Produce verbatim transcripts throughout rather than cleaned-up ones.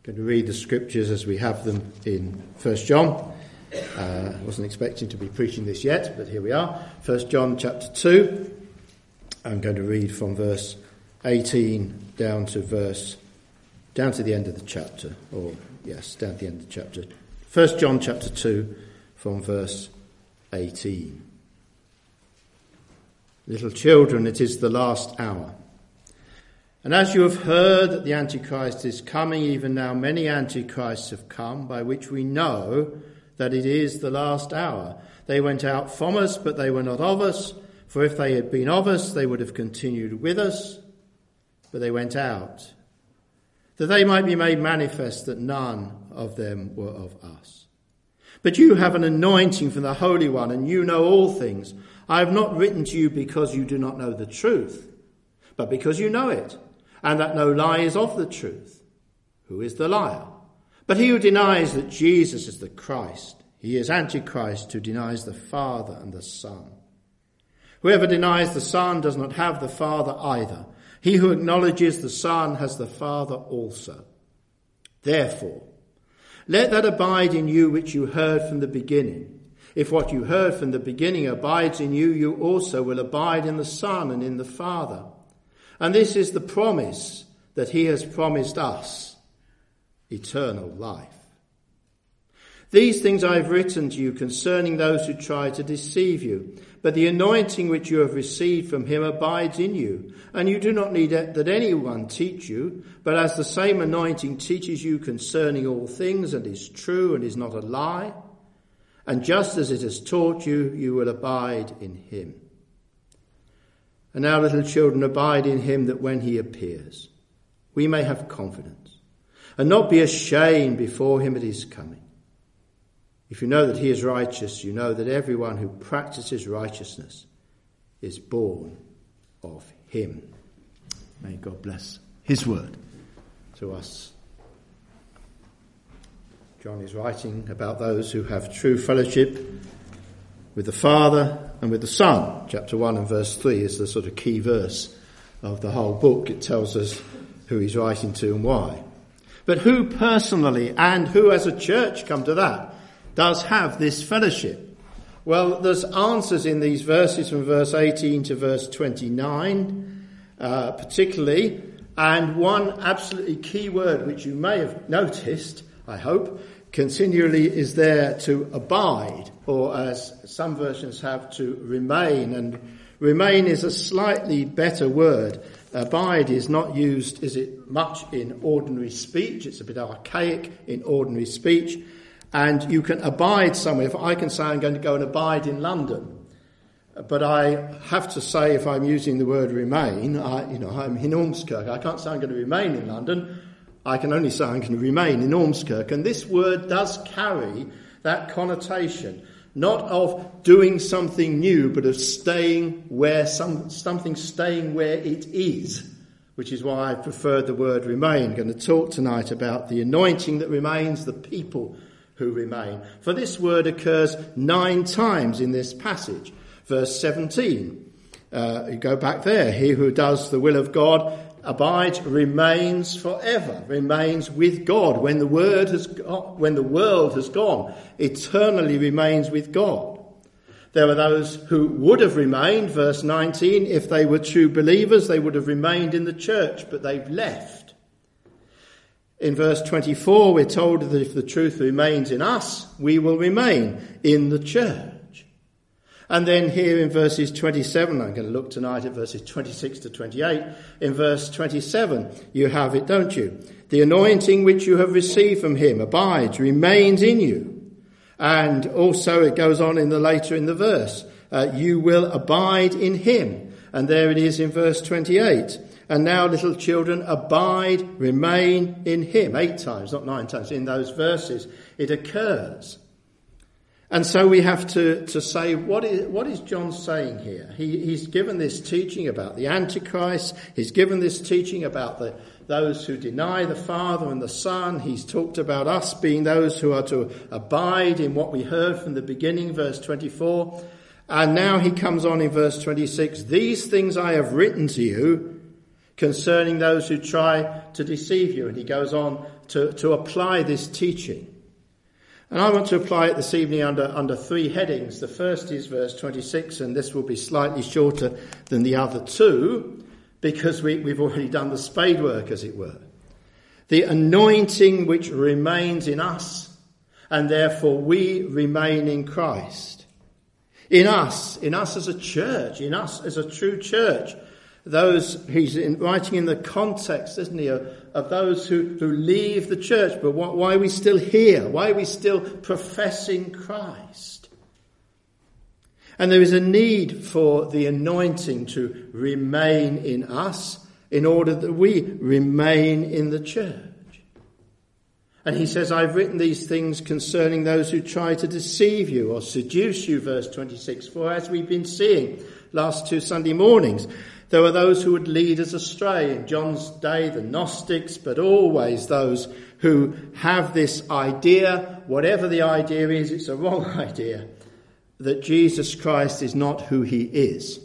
Going to read the scriptures as we have them in First John. I uh, wasn't expecting to be preaching this yet, but here we are. First John chapter two. I'm going to read from verse eighteen down to verse, down to the end of the chapter. Or, yes, down to the end of the chapter. First John chapter two from verse eighteen. Little children, it is the last hour. And as you have heard that the Antichrist is coming, even now many Antichrists have come, by which we know that it is the last hour. They went out from us, but they were not of us. For if they had been of us, they would have continued with us. But they went out, that they might be made manifest that none of them were of us. But you have an anointing from the Holy One, and you know all things. I have not written to you because you do not know the truth, but because you know it, and that no lie is of the truth. Who is the liar? But he who denies that Jesus is the Christ. He is Antichrist, who denies the Father and the Son. Whoever denies the Son does not have the Father either. He who acknowledges the Son has the Father also. Therefore, let that abide in you which you heard from the beginning. If what you heard from the beginning abides in you, you also will abide in the Son and in the Father. And this is the promise that he has promised us, eternal life. These things I have written to you concerning those who try to deceive you. But the anointing which you have received from him abides in you. And you do not need that anyone teach you, but as the same anointing teaches you concerning all things and is true and is not a lie. And just as it has taught you, you will abide in him. And now, little children, abide in him, that when he appears, we may have confidence and not be ashamed before him at his coming. If you know that he is righteous, you know that everyone who practices righteousness is born of him. May God bless his word to us. John is writing about those who have true fellowship with the Father and with the Son. Chapter one and verse three is the sort of key verse of the whole book. It tells us who he's writing to and why. But who personally and who as a church, come to that, does have this fellowship? Well, there's answers in these verses from verse eighteen to verse twenty-nine, uh, particularly, and one absolutely key word which you may have noticed, I hope, continually is there to abide, or as some versions have, to remain. And remain is a slightly better word. Abide is not used, is it, much in ordinary speech. It's a bit archaic in ordinary speech. And you can abide somewhere. If I can say I'm going to go and abide in London, but I have to say, if I'm using the word remain, I, you know, I'm in Ormskirk. I can't say I'm going to remain in London. I can only say I can remain in Ormskirk. And this word does carry that connotation, not of doing something new, but of staying where some, something staying where it is, which is why I preferred the word remain. I'm going to talk tonight about the anointing that remains, the people who remain. For this word occurs nine times in this passage. Verse seventeen, uh, you go back there. He who does the will of God abides, remains forever, remains with God. When the word has got, when the world has gone, eternally remains with God. There are those who would have remained, verse nineteen, if they were true believers, they would have remained in the church, but they've left. In verse twenty-four, we're told that if the truth remains in us, we will remain in the church. And then here in verses twenty-seven, I'm going to look tonight at verses twenty-six to twenty-eight. In verse twenty-seven, you have it, don't you? The anointing which you have received from him abides, remains in you. And also it goes on in the later in the verse, uh, you will abide in him. And there it is in verse twenty-eight. And now, little children, abide, remain in him. Eight times, not nine times. In those verses, it occurs. And so we have to, to say, what is, what is John saying here? He, he's given this teaching about the Antichrist. He's given this teaching about the, those who deny the Father and the Son. He's talked about us being those who are to abide in what we heard from the beginning, verse twenty-four. And now he comes on in verse twenty-six. These things I have written to you, concerning those who try to deceive you. And he goes on to, to apply this teaching. And I want to apply it this evening under, under three headings. The first is verse twenty-six, and this will be slightly shorter than the other two, because we, we've already done the spade work, as it were. The anointing which remains in us, and therefore we remain in Christ. In us, in us as a church, in us as a true church. Those, he's in, writing in the context, isn't he, of, of those who, who leave the church, but what, why are we still here? Why are we still professing Christ? And there is a need for the anointing to remain in us in order that we remain in the church. And he says, I've written these things concerning those who try to deceive you or seduce you, verse twenty-six. For as we've been seeing last two Sunday mornings, there were those who would lead us astray. In John's day, the Gnostics, but always those who have this idea, whatever the idea is, it's a wrong idea, that Jesus Christ is not who he is.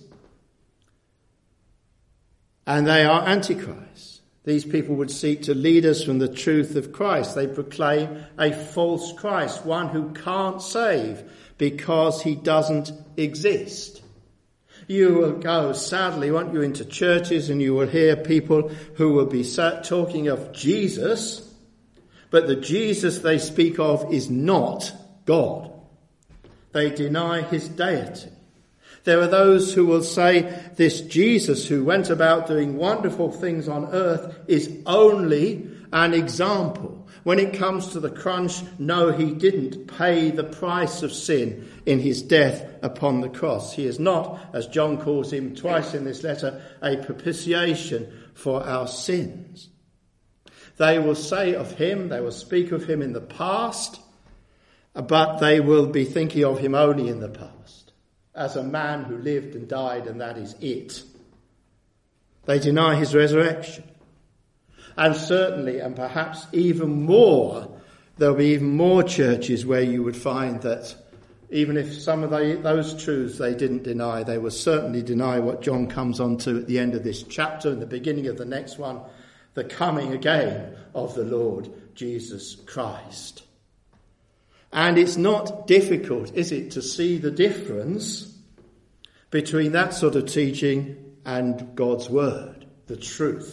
And they are antichrists. These people would seek to lead us from the truth of Christ. They proclaim a false Christ, one who can't save because he doesn't exist. You will go, sadly, won't you, into churches and you will hear people who will be talking of Jesus, but the Jesus they speak of is not God. They deny his deity. There are those who will say this Jesus who went about doing wonderful things on earth is only an example. When it comes to the crunch, no, he didn't pay the price of sin in his death upon the cross. He is not, as John calls him twice in this letter, a propitiation for our sins. They will say of him, they will speak of him in the past, but they will be thinking of him only in the past, as a man who lived and died, and that is it. They deny his resurrection. And certainly, and perhaps even more, there'll be even more churches where you would find that even if some of the, those truths they didn't deny, they will certainly deny what John comes on to at the end of this chapter and the beginning of the next one, the coming again of the Lord Jesus Christ. And it's not difficult, is it, to see the difference between that sort of teaching and God's word, the truth.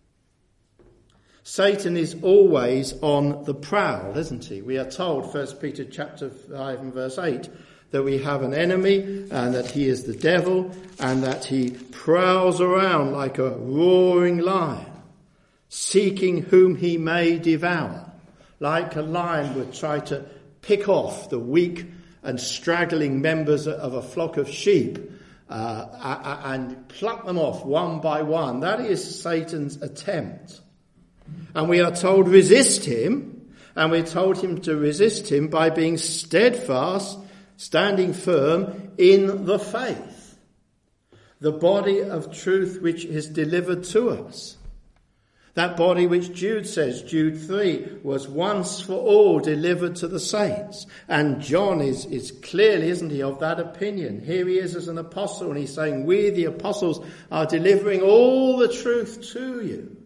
Satan is always on the prowl, isn't he? We are told, First Peter chapter five and verse eight, that we have an enemy and that he is the devil and that he prowls around like a roaring lion, seeking whom he may devour. Like a lion would try to pick off the weak and straggling members of a flock of sheep uh, and pluck them off one by one. That is Satan's attempt. And we are told resist him, and we're told him to resist him by being steadfast, standing firm in the faith, the body of truth which is delivered to us. That body which Jude says, Jude three, was once for all delivered to the saints. And John is, is clearly, isn't he, of that opinion. Here he is as an apostle, and he's saying, we, the apostles, are delivering all the truth to you.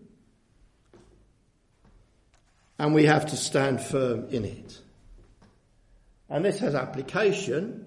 And we have to stand firm in it. And this has application,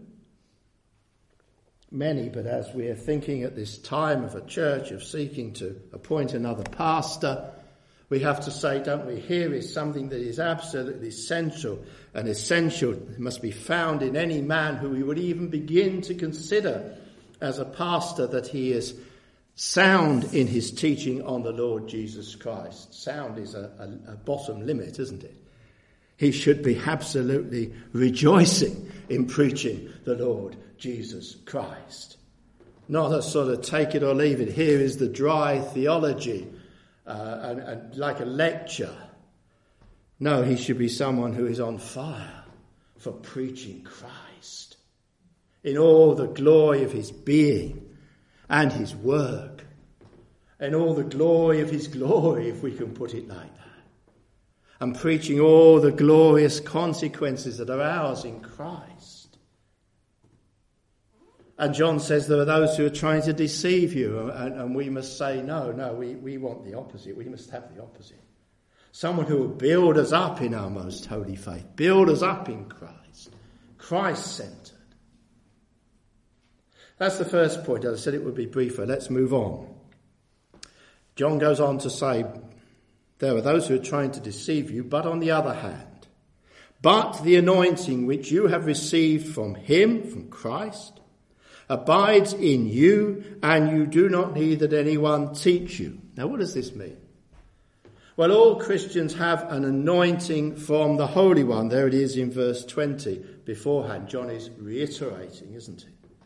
many, but as we are thinking at this time of a church of seeking to appoint another pastor, we have to say, don't we, here is something that is absolutely essential and essential. It must be found in any man who we would even begin to consider as a pastor, that he is sound in his teaching on the Lord Jesus Christ. Sound is a, a, a bottom limit, isn't it? He should be absolutely rejoicing in preaching the Lord Jesus Christ. Not a sort of take it or leave it. Here is the dry theology, uh, and, and like a lecture. No, he should be someone who is on fire for preaching Christ in all the glory of his being and his work, and all the glory of his glory, if we can put it like that. And preaching all the glorious consequences that are ours in Christ. And John says there are those who are trying to deceive you, and, and we must say, no, no, we, we want the opposite. We must have the opposite. Someone who will build us up in our most holy faith, build us up in Christ, Christ-centred. That's the first point. As I said, it would be briefer. Let's move on. John goes on to say, there are those who are trying to deceive you, but on the other hand, but the anointing which you have received from him, from Christ, abides in you, and you do not need that anyone teach you. Now, what does this mean? Well, all Christians have an anointing from the Holy One. There it is in verse twenty. Beforehand, John is reiterating, isn't he?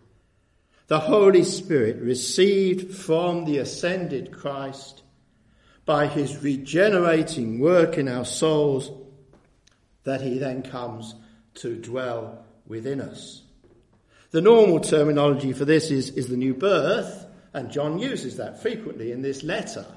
The Holy Spirit received from the ascended Christ by his regenerating work in our souls, that he then comes to dwell within us. The normal terminology for this is, is the new birth, and John uses that frequently in this letter,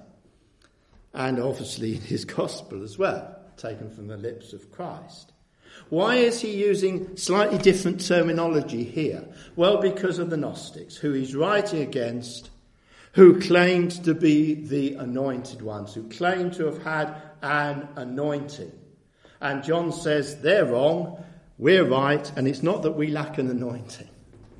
and obviously in his gospel as well, taken from the lips of Christ. Why is he using slightly different terminology here? Well, because of the Gnostics, who he's writing against, who claimed to be the anointed ones, who claimed to have had an anointing. And John says they're wrong, we're right, and it's not that we lack an anointing.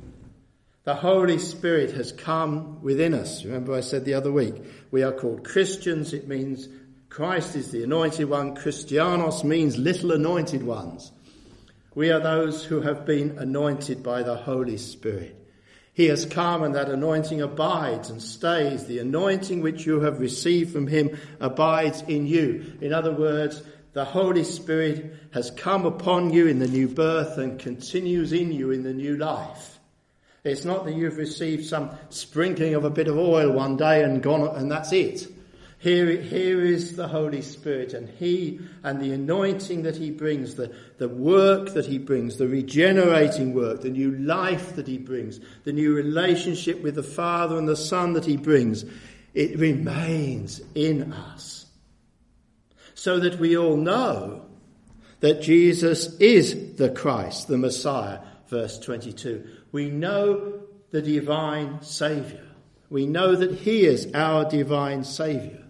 The Holy Spirit has come within us. Remember I said the other week, we are called Christians. It means Christ is the anointed one. Christianos means little anointed ones. We are those who have been anointed by the Holy Spirit. He has come, and that anointing abides and stays. The anointing which you have received from him abides in you. In other words, the Holy Spirit has come upon you in the new birth and continues in you in the new life. It's not that you've received some sprinkling of a bit of oil one day and gone, and that's it. Here, here is the Holy Spirit, and he and the anointing that he brings, the, the work that he brings, the regenerating work, the new life that he brings, the new relationship with the Father and the Son that he brings, it remains in us. So that we all know that Jesus is the Christ, the Messiah, verse twenty-two. We know the divine Saviour. We know that he is our divine Saviour.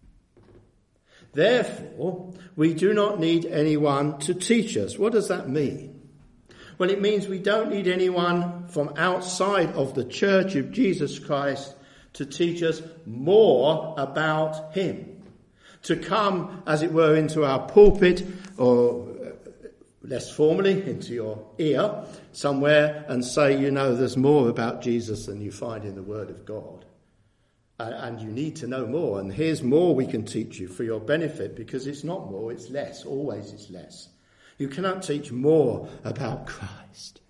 Therefore, we do not need anyone to teach us. What does that mean? Well, it means we don't need anyone from outside of the Church of Jesus Christ to teach us more about him. To come, as it were, into our pulpit, or less formally, into your ear somewhere, and say, you know, there's more about Jesus than you find in the Word of God. And you need to know more. And here's more we can teach you for your benefit, because it's not more, it's less. Always it's less. You cannot teach more about Christ.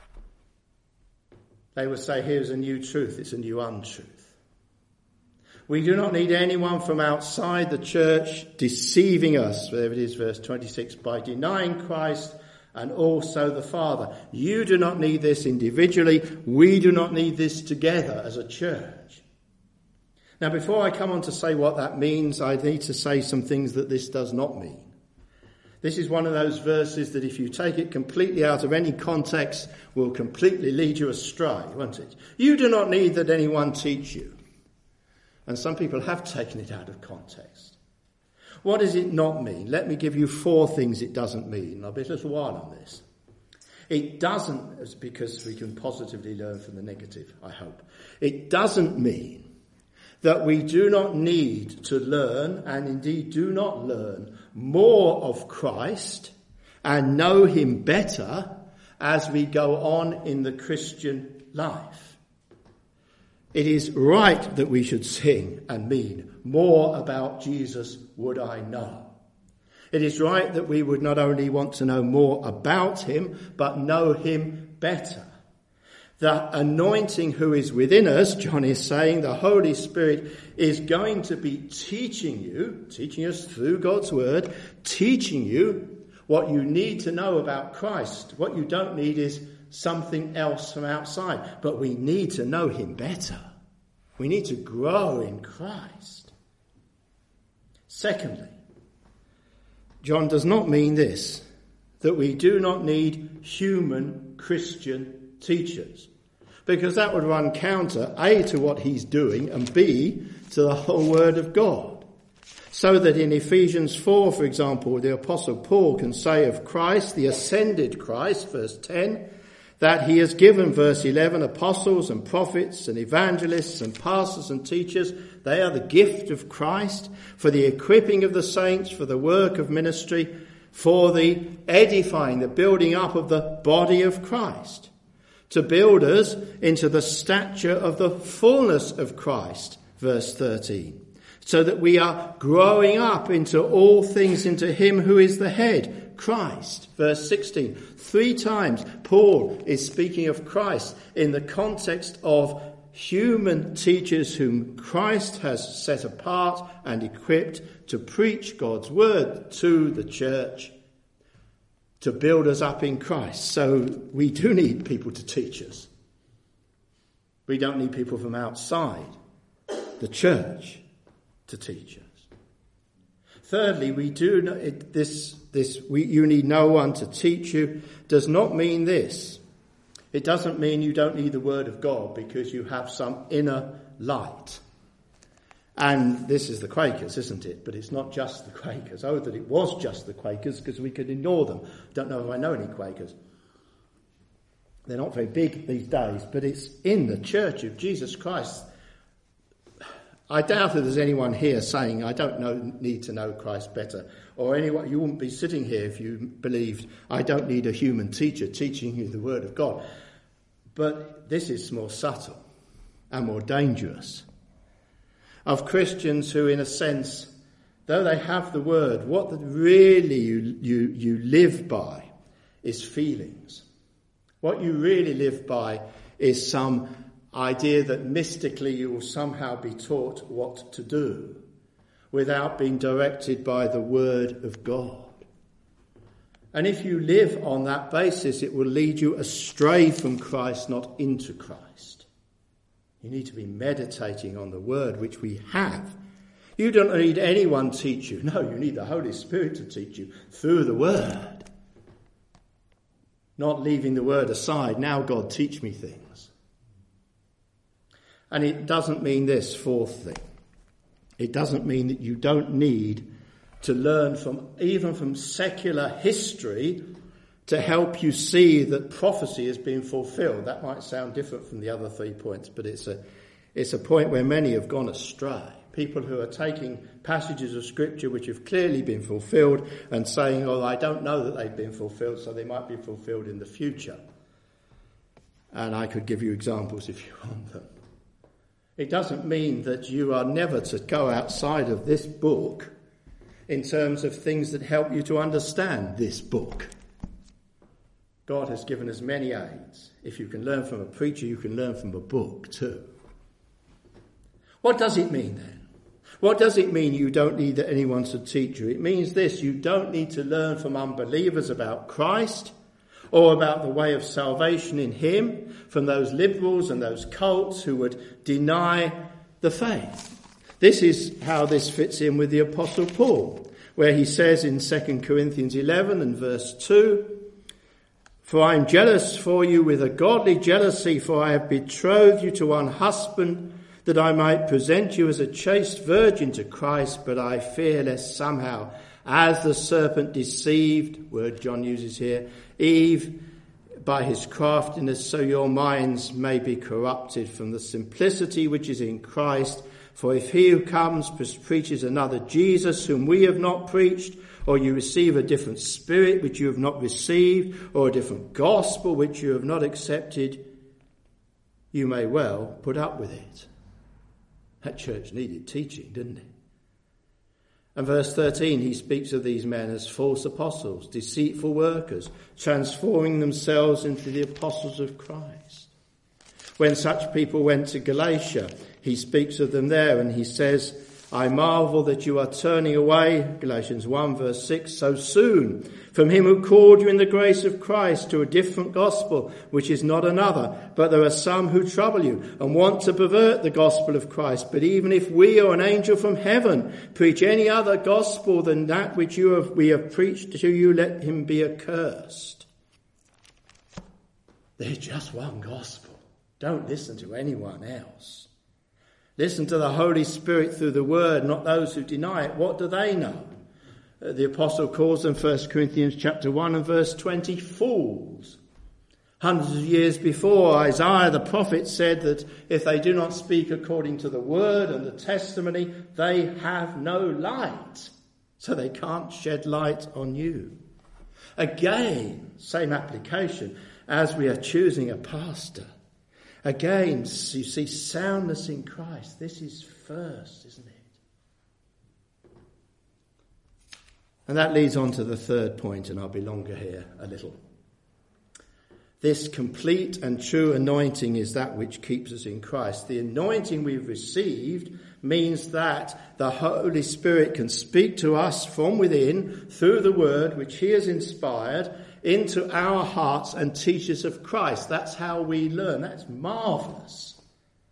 They would say, here's a new truth, it's a new untruth. We do not need anyone from outside the church deceiving us. There it is, verse twenty-six, by denying Christ and also the Father. You do not need this individually. We do not need this together as a church. Now, before I come on to say what that means, I need to say some things that this does not mean. This is one of those verses that if you take it completely out of any context will completely lead you astray, won't it? You do not need that anyone teach you. And some people have taken it out of context. What does it not mean? Let me give you four things it doesn't mean. I'll be a little while on this. It doesn't, because we can positively learn from the negative, I hope. It doesn't mean that we do not need to learn, and indeed do not learn, more of Christ and know him better as we go on in the Christian life. It is right that we should sing and mean, more about Jesus would I know. It is right that we would not only want to know more about him, but know him better. The anointing who is within us, John is saying, the Holy Spirit is going to be teaching you, teaching us through God's word, teaching you what you need to know about Christ. What you don't need is something else from outside. But we need to know him better. We need to grow in Christ. Secondly, John does not mean this, that we do not need human Christian teachers. because that would run counter, A, to what he's doing, and B, to the whole word of God. So that in Ephesians four, for example, the Apostle Paul can say of Christ, the ascended Christ, verse ten, that he has given, verse eleven, apostles and prophets and evangelists and pastors and teachers. They are the gift of Christ for the equipping of the saints, for the work of ministry, for the edifying, the building up of the body of Christ, to build us into the stature of the fullness of Christ, verse thirteen, so that we are growing up into all things into him who is the head, Christ, verse sixteen. Three times Paul is speaking of Christ in the context of human teachers whom Christ has set apart and equipped to preach God's word to the church, to build us up in Christ. So we do need people to teach us. We don't need people from outside the church to teach us. Thirdly, we do know it, this. This we, you need no one to teach you does not mean this. It doesn't mean you don't need the word of God because you have some inner light. And this is the Quakers, isn't it? But it's not just the Quakers. Oh, that it was just the Quakers, because we could ignore them. Don't know if I know any Quakers. They're not very big these days, but it's in the Church of Jesus Christ. I doubt that there's anyone here saying, I don't know, need to know Christ better. Or anyone, you wouldn't be sitting here if you believed, I don't need a human teacher teaching you the word of God. But this is more subtle and more dangerous. Of Christians who, in a sense, though they have the word, what really you, you, you live by is feelings. What you really live by is some idea that mystically you will somehow be taught what to do without being directed by the word of God. And if you live on that basis, it will lead you astray from Christ, not into Christ. You need to be meditating on the word, which we have. You don't need anyone teach you. No, you need the Holy Spirit to teach you through the word. Not leaving the word aside. Now, God, teach me things. And it doesn't mean this, fourth thing. It doesn't mean that you don't need to learn from, even from secular history, to help you see that prophecy is being fulfilled. That might sound different from the other three points, but it's a, it's a point where many have gone astray. People who are taking passages of scripture which have clearly been fulfilled and saying, oh, I don't know that they've been fulfilled, so they might be fulfilled in the future. And I could give you examples if you want them. It doesn't mean that you are never to go outside of this book in terms of things that help you to understand this book. God has given us many aids. If you can learn from a preacher, you can learn from a book too. What does it mean then? What does it mean you don't need anyone to teach you? It means this: you don't need to learn from unbelievers about Christ or about the way of salvation in him, from those liberals and those cults who would deny the faith. This is how this fits in with the Apostle Paul, where he says in Second Corinthians eleven and verse two, for I am jealous for you with a godly jealousy, for I have betrothed you to one husband, that I might present you as a chaste virgin to Christ, but I fear lest somehow, as the serpent deceived, word John uses here, Eve by his craftiness, so your minds may be corrupted from the simplicity which is in Christ. For if he who comes preaches another Jesus whom we have not preached, or you receive a different spirit which you have not received, or a different gospel which you have not accepted, you may well put up with it. That church needed teaching, didn't it? And verse thirteen, he speaks of these men as false apostles, deceitful workers, transforming themselves into the apostles of Christ. When such people went to Galatia, he speaks of them there and he says, I marvel that you are turning away, Galatians one verse six, so soon from him who called you in the grace of Christ to a different gospel, which is not another. But there are some who trouble you and want to pervert the gospel of Christ. But even if we or an angel from heaven preach any other gospel than that which you have, we have preached to you, let him be accursed. There's just one gospel. Don't listen to anyone else. Listen to the Holy Spirit through the word, not those who deny it. What do they know? The apostle calls them, First Corinthians chapter one and verse twenty, fools. Hundreds of years before, Isaiah the prophet said that if they do not speak according to the word and the testimony, they have no light. So they can't shed light on you. Again, same application as we are choosing a pastor. Again, you see soundness in Christ. This is first, isn't it? And that leads on to the third point, and I'll be longer here a little. This complete and true anointing is that which keeps us in Christ. The anointing we've received means that the Holy Spirit can speak to us from within through the word which he has inspired into our hearts and teach us of Christ. That's how we learn. That's marvellous.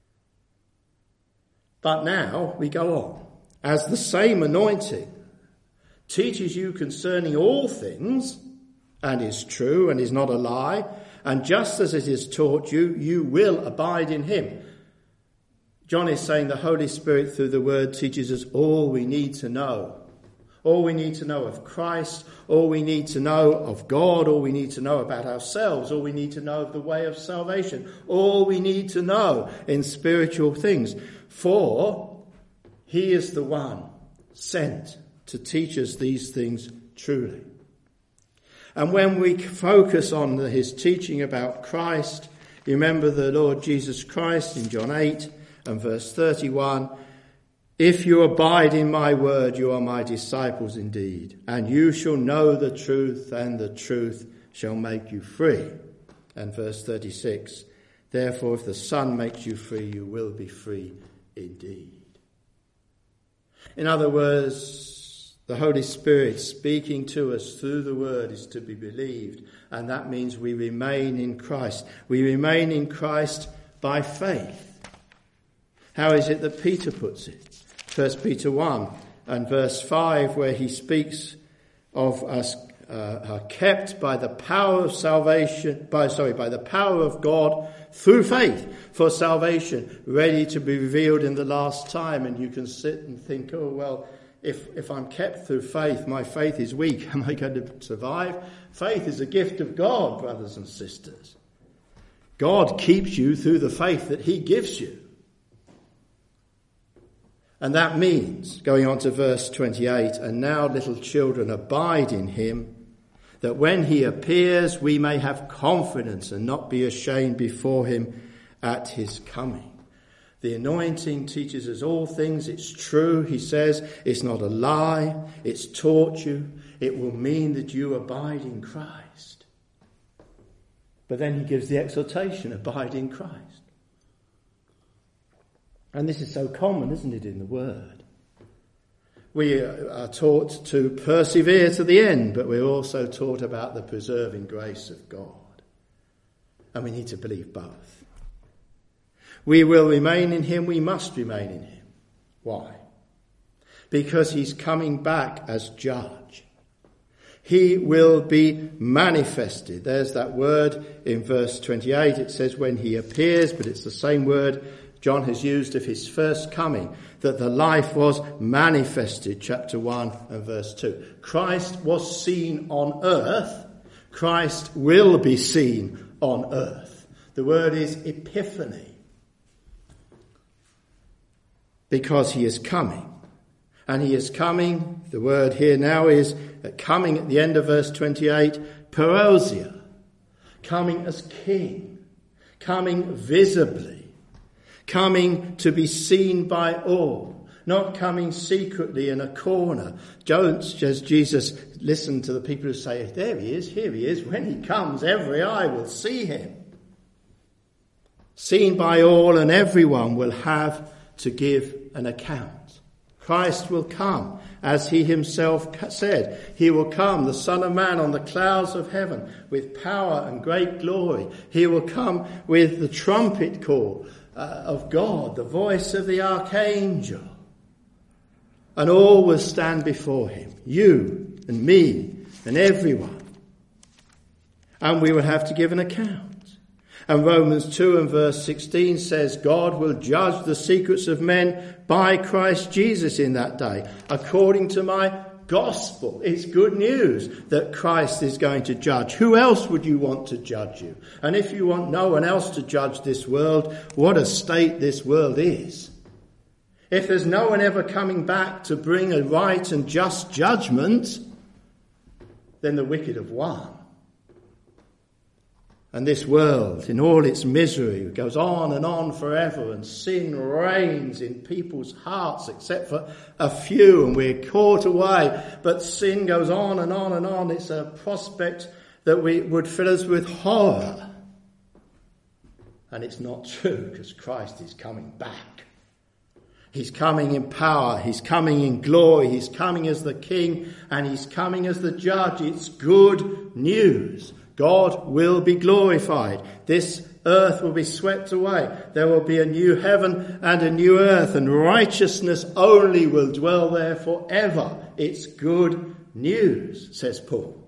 But now we go on. As the same anointing teaches you concerning all things, and is true and is not a lie, and just as it is taught you, you will abide in him. John is saying the Holy Spirit through the word teaches us all we need to know. All we need to know of Christ, all we need to know of God, all we need to know about ourselves, all we need to know of the way of salvation, all we need to know in spiritual things. For he is the one sent to teach us these things truly. And when we focus on his teaching about Christ, remember the Lord Jesus Christ in John eight and verse thirty-one, if you abide in my word, you are my disciples indeed, and you shall know the truth, and the truth shall make you free. And verse thirty-six, therefore if the Son makes you free, you will be free indeed. In other words, the Holy Spirit speaking to us through the word is to be believed, and that means we remain in Christ. We remain in Christ by faith. How is it that Peter puts it? First Peter one and verse five, where he speaks of us uh, are kept by the power of salvation, by sorry, by the power of God through faith for salvation, ready to be revealed in the last time. And you can sit and think, oh well, If if I'm kept through faith, my faith is weak. Am I going to survive? Faith is a gift of God, brothers and sisters. God keeps you through the faith that he gives you. And that means, going on to verse twenty-eight, and now little children abide in him, that when he appears we may have confidence and not be ashamed before him at his coming. The anointing teaches us all things. It's true, he says. It's not a lie. It's taught you. It will mean that you abide in Christ. But then he gives the exhortation, abide in Christ. And this is so common, isn't it, in the word? We are taught to persevere to the end, but we're also taught about the preserving grace of God. And we need to believe both. We will remain in him, we must remain in him. Why? Because he's coming back as judge. He will be manifested. There's that word in verse twenty-eight. It says when he appears, but it's the same word John has used of his first coming, that the life was manifested, chapter one and verse two. Christ was seen on earth. Christ will be seen on earth. The word is epiphany. Because he is coming. And he is coming, the word here now is coming at the end of verse twenty-eight, parousia, coming as king, coming visibly, coming to be seen by all, not coming secretly in a corner. Don't just Jesus listen to the people who say, there he is, here he is. When he comes, every eye will see him. Seen by all, and everyone will have to give an account. Christ will come, as he himself said. He will come, the Son of Man, on the clouds of heaven with power and great glory. He will come with the trumpet call uh, of God, the voice of the archangel. And all will stand before him, you and me and everyone. And we will have to give an account. And Romans two and verse sixteen says, God will judge the secrets of men by Christ Jesus in that day, according to my gospel. It's good news that Christ is going to judge. Who else would you want to judge you? And if you want no one else to judge this world, what a state this world is. If there's no one ever coming back to bring a right and just judgment, then the wicked have won. And this world, in all its misery, goes on and on forever, and sin reigns in people's hearts, except for a few, and we're caught away. But sin goes on and on and on. It's a prospect that we would fill us with horror. And it's not true, because Christ is coming back. He's coming in power, he's coming in glory, he's coming as the King, and he's coming as the Judge. It's good news. God will be glorified. This earth will be swept away. There will be a new heaven and a new earth, and righteousness only will dwell there forever. It's good news, says Paul.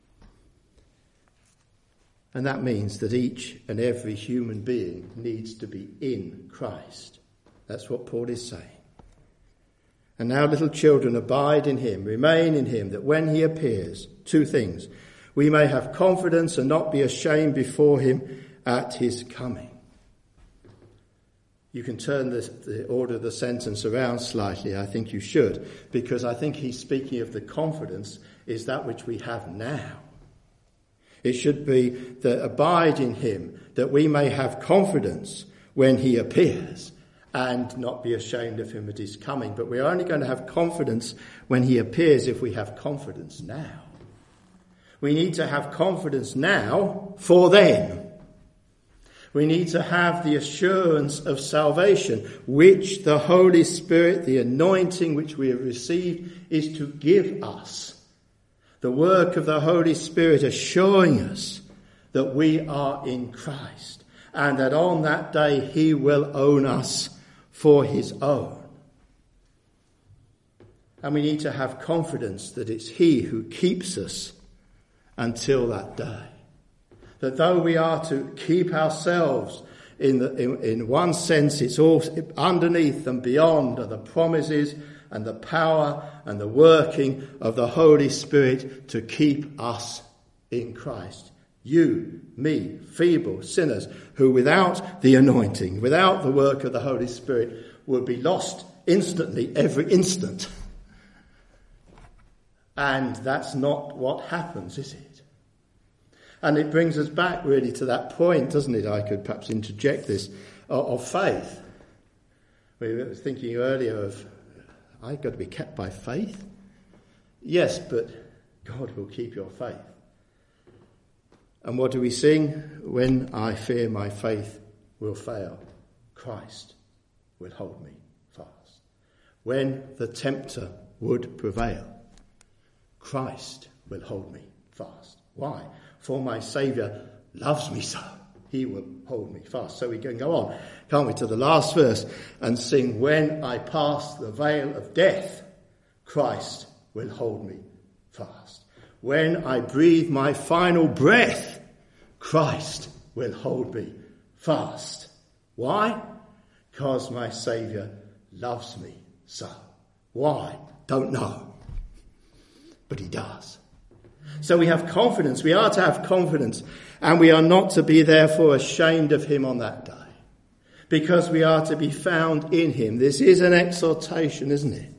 And that means that each and every human being needs to be in Christ. That's what Paul is saying. And now, little children, abide in him, remain in him, that when he appears, two things, we may have confidence and not be ashamed before him at his coming. You can turn the, the order of the sentence around slightly. I think you should, because I think he's speaking of the confidence is that which we have now. It should be that abide in him, that we may have confidence when he appears and not be ashamed of him at his coming. But we're only going to have confidence when he appears if we have confidence now. We need to have confidence now for then. We need to have the assurance of salvation, which the Holy Spirit, the anointing which we have received, is to give us. The work of the Holy Spirit assuring us that we are in Christ, and that on that day he will own us for his own. And we need to have confidence that it's he who keeps us until that day. That though we are to keep ourselves, in, the, in, in one sense, it's all underneath and beyond are the promises and the power and the working of the Holy Spirit to keep us in Christ. You, me, feeble sinners, who without the anointing, without the work of the Holy Spirit, would be lost instantly, every instant. And that's not what happens, is it? And it brings us back really to that point, doesn't it? I could perhaps interject this, of, of faith. We were thinking earlier of, I've got to be kept by faith. Yes, but God will keep your faith. And what do we sing? When I fear my faith will fail, Christ will hold me fast. When the tempter would prevail, Christ will hold me fast. Why? For my Saviour loves me so. He will hold me fast. So we can go on, can't we, to the last verse and sing, when I pass the veil of death, Christ will hold me fast. When I breathe my final breath, Christ will hold me fast. Why? Because my Saviour loves me so. Why? Don't know. But he does. So we have confidence. We are to have confidence. And we are not to be therefore ashamed of him on that day. Because we are to be found in him. This is an exhortation, isn't it?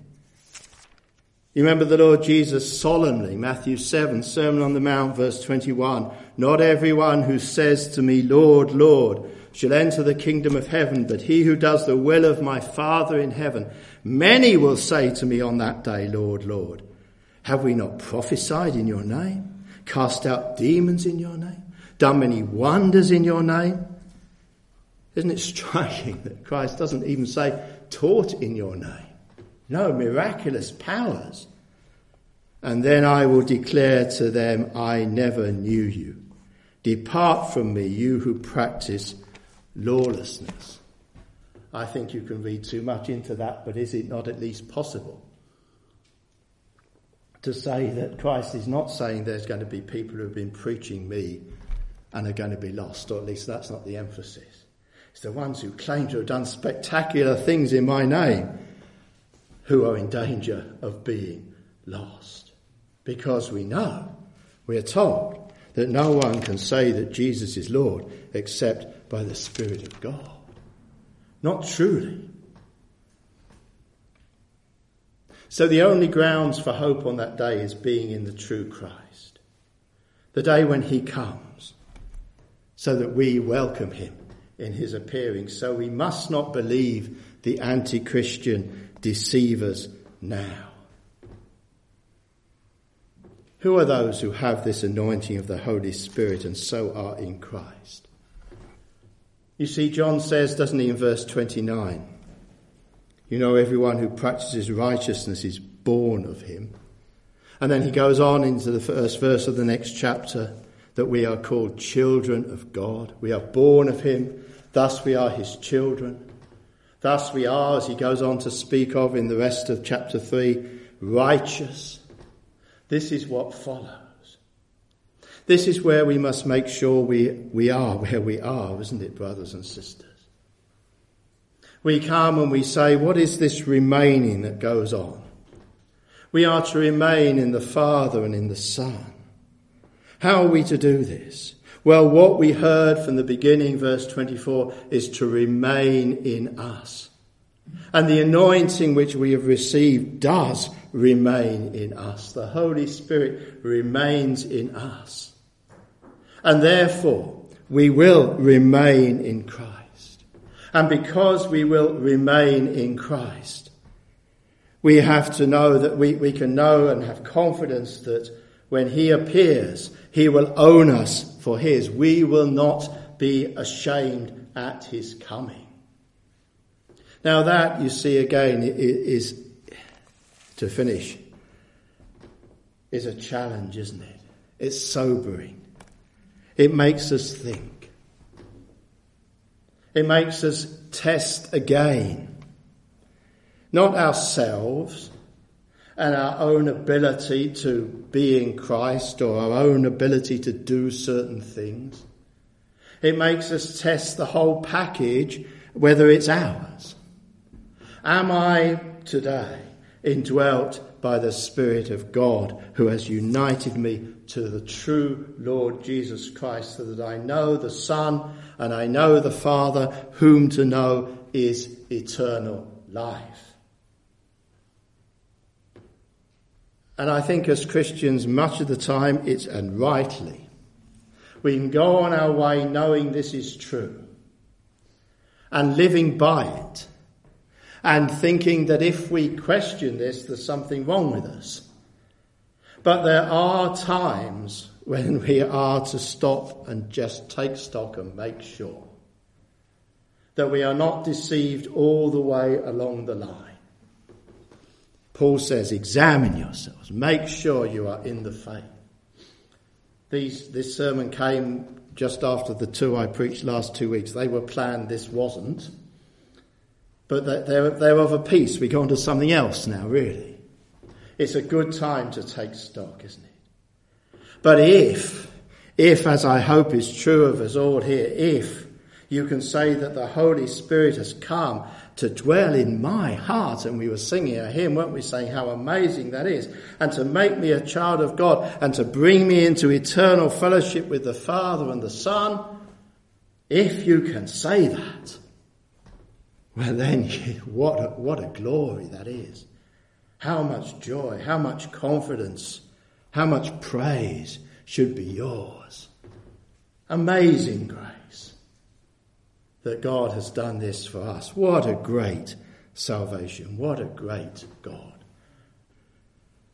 You remember the Lord Jesus solemnly, Matthew seven, Sermon on the Mount, verse twenty-one. Not everyone who says to me, Lord, Lord, shall enter the kingdom of heaven, but he who does the will of my Father in heaven. Many will say to me on that day, Lord, Lord, have we not prophesied in your name, cast out demons in your name, done many wonders in your name? Isn't it striking that Christ doesn't even say taught in your name? No, miraculous powers. And then I will declare to them, I never knew you. Depart from me, you who practice lawlessness. I think you can read too much into that, but is it not at least possible to say that Christ is not saying there's going to be people who have been preaching me and are going to be lost, or at least that's not the emphasis. It's the ones who claim to have done spectacular things in my name who are in danger of being lost. Because we know, we are told, that no one can say that Jesus is Lord except by the Spirit of God. Not truly. So the only grounds for hope on that day is being in the true Christ. The day when he comes, so that we welcome him in his appearing. So we must not believe the anti-Christian deceivers now. Who are those who have this anointing of the Holy Spirit and so are in Christ? You see, John says, doesn't he, in verse twenty-nine, you know, everyone who practices righteousness is born of him. And then he goes on into the first verse of the next chapter that we are called children of God. We are born of him, thus we are his children. Thus we are, as he goes on to speak of in the rest of chapter three, righteous. This is what follows. This is where we must make sure we, we are where we are, isn't it, brothers and sisters? We come and we say, what is this remaining that goes on? We are to remain in the Father and in the Son. How are we to do this? Well, what we heard from the beginning, verse twenty-four, is to remain in us. And the anointing which we have received does remain in us. The Holy Spirit remains in us. And therefore, we will remain in Christ. And because we will remain in Christ, we have to know that we, we can know and have confidence that when he appears, he will own us for his. We will not be ashamed at his coming. Now that, you see, again, is, to finish, is a challenge, isn't it? It's sobering. It makes us think. It makes us test again, not ourselves and our own ability to be in Christ or our own ability to do certain things. It makes us test the whole package, whether it's ours. Am I today indwelt by the Spirit of God who has united me to the true Lord Jesus Christ, so that I know the Son and I know the Father, whom to know is eternal life? And I think as Christians, much of the time, it's, and rightly, we can go on our way knowing this is true and living by it, and thinking that if we question this, there's something wrong with us. But there are times when we are to stop and just take stock and make sure that we are not deceived all the way along the line. Paul says, examine yourselves, make sure you are in the faith. These, this sermon came just after the two I preached last two weeks. They were planned, this wasn't. But they're, they're of a piece. We go on to something else now, really. It's a good time to take stock, isn't it? But if, if, as I hope is true of us all here, if you can say that the Holy Spirit has come to dwell in my heart, and we were singing a hymn, weren't we, saying how amazing that is, and to make me a child of God, and to bring me into eternal fellowship with the Father and the Son, if you can say that, well then, what a, what a glory that is. How much joy, how much confidence, how much praise should be yours. Amazing grace that God has done this for us. What a great salvation. What a great God.